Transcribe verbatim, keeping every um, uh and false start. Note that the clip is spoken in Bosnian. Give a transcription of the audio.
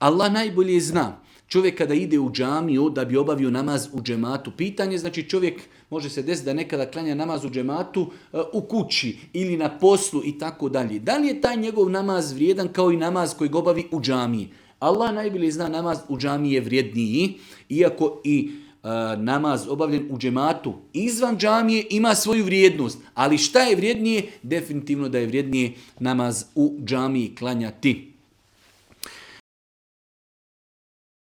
Allah najbolje zna. Čovjek kada ide u džamiju da bi obavio namaz u džematu, pitanje, znači čovjek može se desiti da nekada klanja namaz u džematu u kući ili na poslu i tako dalje. Da li je taj njegov namaz vrijedan kao i namaz koji ga obavi u džamiji? Allah najbolje zna, namaz u džamiji je vrijedniji, iako i uh, namaz obavljen u džematu izvan džamije ima svoju vrijednost. Ali šta je vrijednije? Definitivno da je vrijednije namaz u džamiji klanjati.